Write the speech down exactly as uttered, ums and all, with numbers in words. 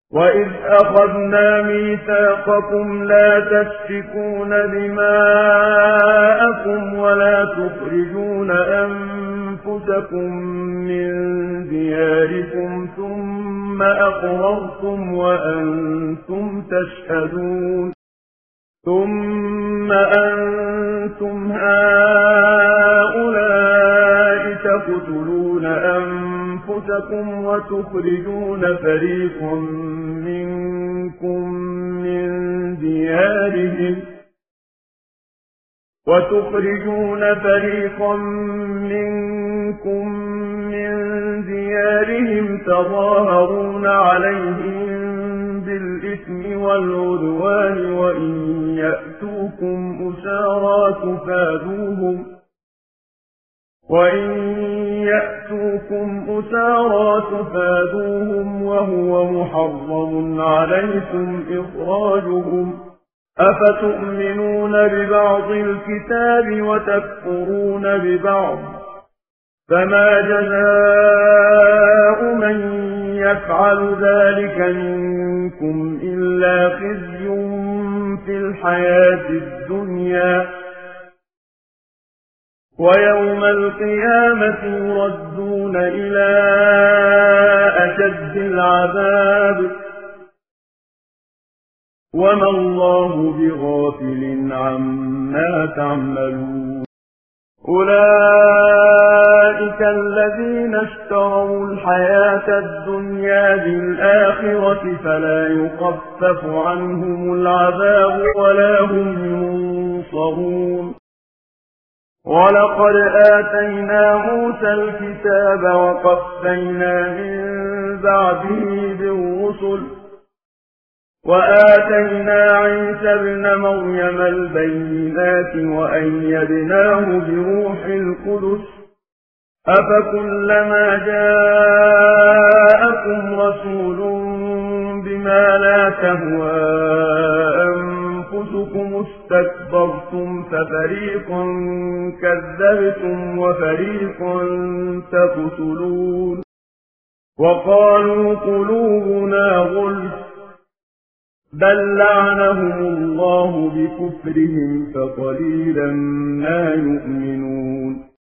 وَإِذْ أَخَذْنَا مِيثَاقَكُمْ لَا تَسْفِكُونَ دِمَاءَكُمْ وَلَا تُخْرِجُونَ أَنفُسَكُم مِّن دِيَارِكُمْ ثُمَّ أَقْرَرْتُمْ وَأَنتُمْ تَشْهَدُونَ ثُمَّ أَنتُمْ هَٰؤُلَاءِ تَقْتُلُونَ أَنفُسَكُمْ وَتُخْرِجُونَ فَرِيقًا مِّنكُم مِّن دِيَارِهِمْ وَتُخْرِجُونَ فَرِيقًا مِّنكُم مِّن دِيَارِهِمْ تَظَاهَرُونَ عَلَيْهِم بِالْإِثْمِ وَالْعُدْوَانِ وَإِن يَأْتُوكُمْ أُسَارَىٰ تُفَادُوهُمْ وَإِن يَأْتُوكُمْ أُسَارَىٰ تُفَادُوهُمْ وَهُوَ مُحَرَّمٌ عَلَيْكُمْ إِخْرَاجُهُمْ ۚ أَفَتُؤْمِنُونَ بِبَعْضِ الْكِتَابِ وَتَكْفُرُونَ بِبَعْضٍ ۚ فَمَا جَزَاءُ مَن يَفْعَلُ ذَٰلِكَ مِنكُمْ إِلَّا خِزْيٌ فِي الْحَيَاةِ الدُّنْيَا ۖ وَيَوْمَ الْقِيَامَةِ يُرَدُّونَ إِلَىٰ أَشَدِّ الْعَذَابِ ۗ وَمَا اللَّهُ بِغَافِلٍ عَمَّا تَعْمَلُونَ أُولَٰئِكَ الَّذِينَ اشْتَرَوُا الْحَيَاةَ الدُّنْيَا بِالْآخِرَةِ فَلَا يُخَفَّفُ عَنْهُمُ الْعَذَابُ وَلَا هُمْ يُنصَرُونَ وَلَقَدْ آتَيْنَا مُوسَى الْكِتَابَ وَقَفَّيْنَا مِن بَعْدِهِ بِالرُّسُلِ وَآتَيْنَا عِيسَى ابْنَ مَرْيَمَ الْبَيِّنَاتِ وَأَيَّدْنَاهُ بِرُوحِ الْقُدُسِ ۗ أَفَكُلَّمَا جَاءَكُمْ رَسُولٌ بِمَا لَا تَهْوَىٰ أَنفُسُكُمُ اسْتَكْبَرْتُمْ فَفَرِيقًا كَذَّبْتُمْ وَفَرِيقًا تَقْتُلُونَ وَقَالُوا قُلُوبُنَا غُلْفٌ بَل لَّعَنَهُمُ اللَّهُ بِكُفْرِهِمْ فَقَلِيلًا مَّا يُؤْمِنُونَ